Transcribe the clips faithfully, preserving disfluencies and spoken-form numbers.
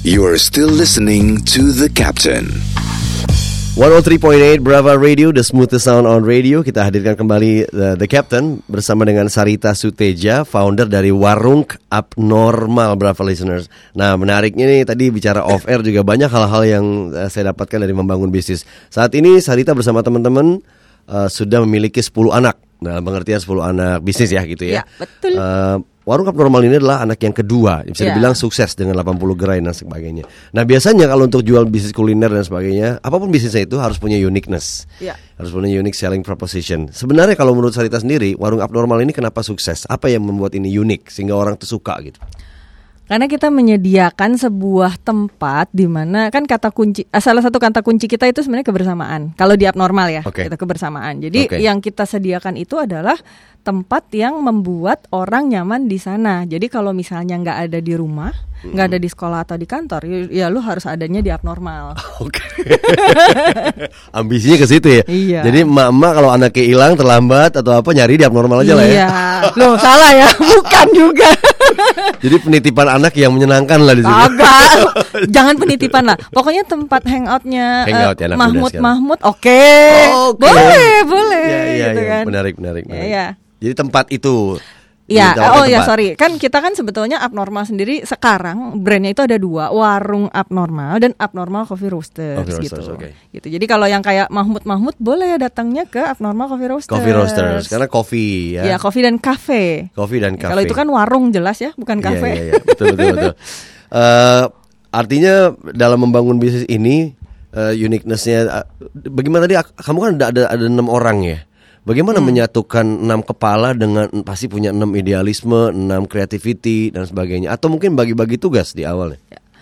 You are still listening to The Captain. seratus tiga koma delapan Brava Radio, the smoothest sound on radio. Kita hadirkan kembali The, The Captain bersama dengan Sarita Suteja, founder dari Warung Abnormal, Brava listeners. Nah, menariknya nih, tadi bicara off air juga banyak hal-hal yang uh, saya dapatkan dari membangun bisnis. Saat ini Sarita bersama teman-teman uh, sudah memiliki sepuluh anak. Dalam pengertian sepuluh anak bisnis ya gitu ya. Ya, betul. Uh, Warung Abnormal ini adalah anak yang kedua, bisa dibilang yeah. sukses dengan delapan puluh gerai dan sebagainya. Nah, biasanya kalau untuk jual bisnis kuliner dan sebagainya, apapun bisnisnya itu harus punya uniqueness, yeah. harus punya unique selling proposition. Sebenarnya kalau menurut Sarita sendiri, Warung Abnormal ini kenapa sukses? Apa yang membuat ini unik sehingga orang tuh suka gitu? Karena kita menyediakan sebuah tempat di mana kan kata kunci, salah satu kata kunci kita itu sebenarnya kebersamaan. Kalau di Abnormal ya, okay. itu kebersamaan. Jadi okay. yang kita sediakan itu adalah tempat yang membuat orang nyaman di sana. Jadi kalau misalnya nggak ada di rumah, nggak mm-hmm. ada di sekolah atau di kantor, ya, ya lu harus adanya di Abnormal. Oke. Okay. Ambisinya ke situ ya. Iya. Jadi emak-emak kalau anaknya hilang terlambat atau apa nyari di Abnormal aja lah ya. Iya. Loh salah ya, bukan juga. Jadi penitipan anak yang menyenangkan lah di sini. Agak. Jangan penitipan lah. Pokoknya tempat hangoutnya hangout, uh, ya, Mahmud Mahmud. Oke. Okay. Oh, okay. Boleh, boleh. Ya, ya, gitu ya. kan. Menarik, menarik, menarik. Ya, ya. Jadi tempat itu. Ya, oh tempat. ya sorry. Kan kita kan sebetulnya Abnormal sendiri sekarang brandnya itu ada dua, Warung Abnormal dan Abnormal Coffee Roasters, Coffee gitu. Roasters, okay. Gitu. Jadi kalau yang kayak Mahmud Mahmud boleh datangnya ke Abnormal Coffee Roasters. Coffee Roasters karena coffee ya. Ya, coffee dan cafe. Coffee dan cafe. Kalau itu kan warung jelas ya, bukan kafe. Iya, iya, iya. Betul, betul, betul. uh, artinya dalam membangun bisnis ini uh, uniqueness-nya uh, bagaimana tadi kamu kan ada ada ada enam orang ya. Bagaimana hmm. menyatukan enam kepala dengan pasti punya enam idealisme, enam creativity dan sebagainya, atau mungkin bagi-bagi tugas di awalnya?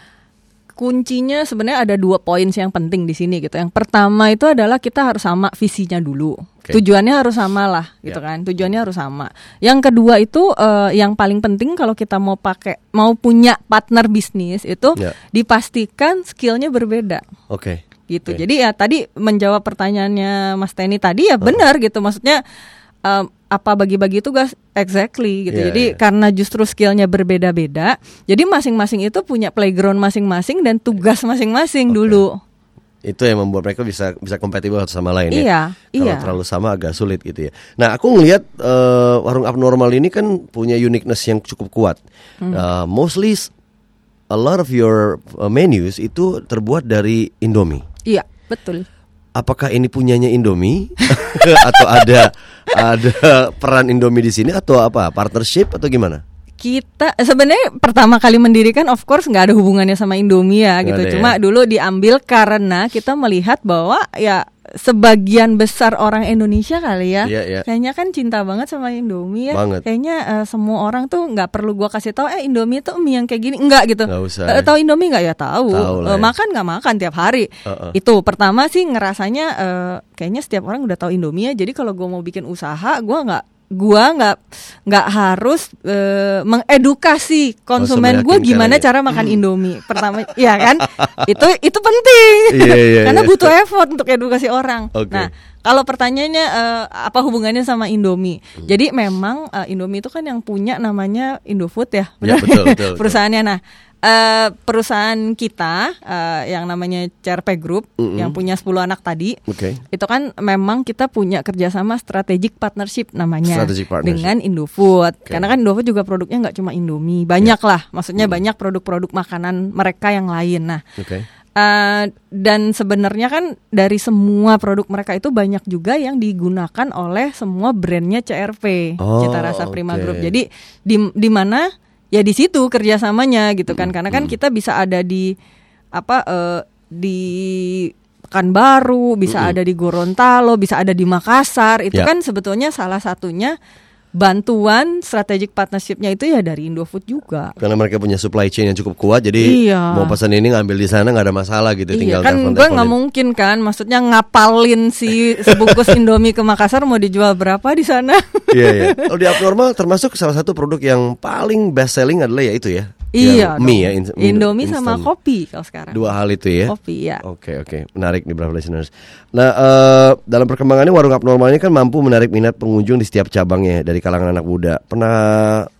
Kuncinya sebenarnya ada dua poin yang penting di sini gitu. Yang pertama itu adalah kita harus sama visinya dulu. Okay. Tujuannya harus sama lah gitu yeah. kan. Tujuannya harus sama. Yang kedua itu uh, yang paling penting kalau kita mau pakai mau punya partner bisnis itu yeah. dipastikan skillnya berbeda. Oke. Okay. Gitu. Okay. Jadi ya tadi menjawab pertanyaannya Mas Teni tadi ya benar uh. gitu. Maksudnya um, apa bagi-bagi tugas exactly gitu. Yeah, jadi yeah. karena justru skillnya berbeda-beda, jadi masing-masing itu punya playground masing-masing dan tugas masing-masing okay. dulu. Itu yang membuat mereka bisa bisa kompatibel satu sama lain iya, ya. Kalau iya. terlalu sama agak sulit gitu ya. Nah, aku ngelihat uh, Warung Abnormal ini kan punya uniqueness yang cukup kuat. Hmm. Uh, mostly a lot of your menus itu terbuat dari Indomie. Iya, betul. Apakah ini punyanya Indomie atau ada ada peran Indomie di sini atau apa? Partnership atau gimana? Kita sebenarnya pertama kali mendirikan of course nggak ada hubungannya sama Indomie ya gitu. Ada, Cuma ya? dulu diambil karena kita melihat bahwa ya sebagian besar orang Indonesia kali ya, yeah, yeah. kayaknya kan cinta banget sama Indomie ya. Banget. Kayaknya uh, semua orang tuh nggak perlu gua kasih tahu, eh Indomie tuh mie yang kayak gini, enggak gitu. Nggak usah. Uh, tahu Indomie nggak ya tahu. Uh, ya. Makan nggak makan tiap hari. Uh-uh. Itu pertama sih ngerasanya uh, kayaknya setiap orang udah tahu Indomie ya. Jadi kalau gua mau bikin usaha, gua nggak gua nggak nggak harus uh, mengedukasi konsumen gue gimana cara makan Indomie pertama ya kan itu itu penting yeah, yeah, karena yeah. butuh effort untuk edukasi orang. Okay. Nah kalau pertanyaannya uh, apa hubungannya sama Indomie? Hmm. Jadi memang uh, Indomie itu kan yang punya namanya Indofood ya, ya betul, betul, perusahaannya. Nah uh, perusahaan kita uh, yang namanya C R P Group mm-hmm. yang punya sepuluh anak tadi, okay. itu kan memang kita punya kerjasama strategic partnership namanya partnership. Dengan Indofood. Okay. Karena kan Indofood juga produknya nggak cuma Indomie, banyak yeah. lah. Maksudnya mm. banyak produk-produk makanan mereka yang lain. Nah. Okay. Uh, dan sebenarnya kan dari semua produk mereka itu banyak juga yang digunakan oleh semua brandnya C R P, oh, Cita Rasa Prima okay. Group. Jadi di di mana ya di situ kerjasamanya gitu kan, karena kan kita bisa ada di apa uh, di Pekanbaru, bisa mm-hmm. ada di Gorontalo, bisa ada di Makassar. Itu yeah. kan sebetulnya salah satunya bantuan strategic partnership-nya itu ya dari Indofood juga. Karena mereka punya supply chain yang cukup kuat, jadi iya. mau pesan ini ngambil di sana nggak ada masalah gitu. Iya, tinggal kan gue nggak mungkin kan, maksudnya ngapalin si sebungkus Indomie ke Makassar mau dijual berapa di sana? Iya iya. Kalau di Abnormal termasuk salah satu produk yang paling best selling adalah ya itu ya. Iya, mie ya, in, Indomie instant. Sama kopi kalau sekarang. Dua hal itu ya. Kopi ya. Oke oke, menarik nih Bravo listeners. Nah uh, dalam perkembangannya Warung Abnormal ini kan mampu menarik minat pengunjung di setiap cabangnya dari kalangan anak muda. Pernah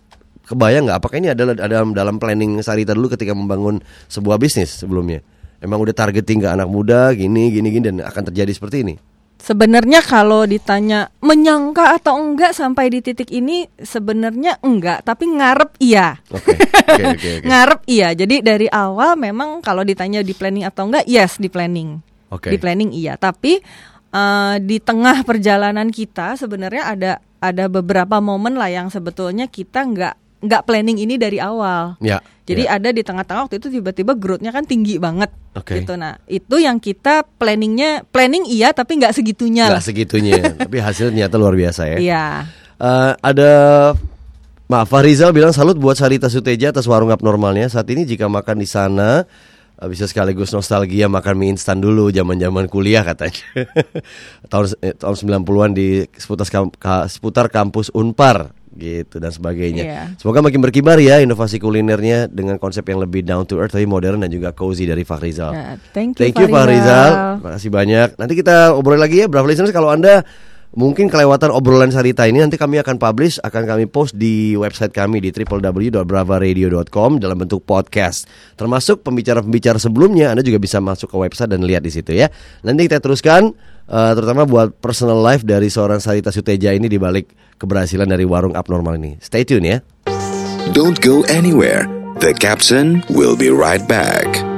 kebayang nggak? Apakah ini adalah ada dalam planning Sarita dulu ketika membangun sebuah bisnis sebelumnya? Emang udah targeting ke anak muda gini gini gini dan akan terjadi seperti ini? Sebenarnya kalau ditanya menyangka atau enggak sampai di titik ini, sebenarnya enggak, tapi ngarep iya. Okay, okay, okay, okay. Ngarep iya. Jadi dari awal memang kalau ditanya di planning atau enggak, yes di planning. Okay. Di planning iya. Tapi uh, di tengah perjalanan kita sebenarnya ada ada beberapa momen lah yang sebetulnya kita enggak nggak planning ini dari awal. Ya, Jadi ya. ada di tengah-tengah waktu itu tiba-tiba growth-nya kan tinggi banget. Okay. Gitu. Nah, itu yang kita planningnya planning iya tapi nggak segitunya. Nggak segitunya, tapi hasilnya ternyata luar biasa ya. Iya. Uh, ada Maaf, Fahrizal bilang salut buat Sarita Suteja atas warung abnormalnya. Saat ini jika makan di sana bisa sekaligus nostalgia makan mie instan dulu zaman-zaman kuliah katanya. tahun eh, tahun sembilan puluhan di seputar, seputar kampus Unpar gitu dan sebagainya. Yeah. Semoga makin berkibar ya inovasi kulinernya dengan konsep yang lebih down to earth tapi modern dan juga cozy dari Fahrizal. Yeah, thank you, thank you Fahrizal. Terima kasih banyak. Nanti kita obrol lagi ya Bravo listeners, kalau Anda mungkin kelewatan obrolan Sarita ini, nanti kami akan publish, akan kami post di website kami di w w w dot brava radio dot com dalam bentuk podcast. Termasuk pembicara-pembicara sebelumnya, Anda juga bisa masuk ke website dan lihat di situ ya. Nanti kita teruskan, uh, terutama buat personal life dari seorang Sarita Suteja ini di balik keberhasilan dari warung abnormal ini. Stay tune ya. Don't go anywhere. The Captain will be right back.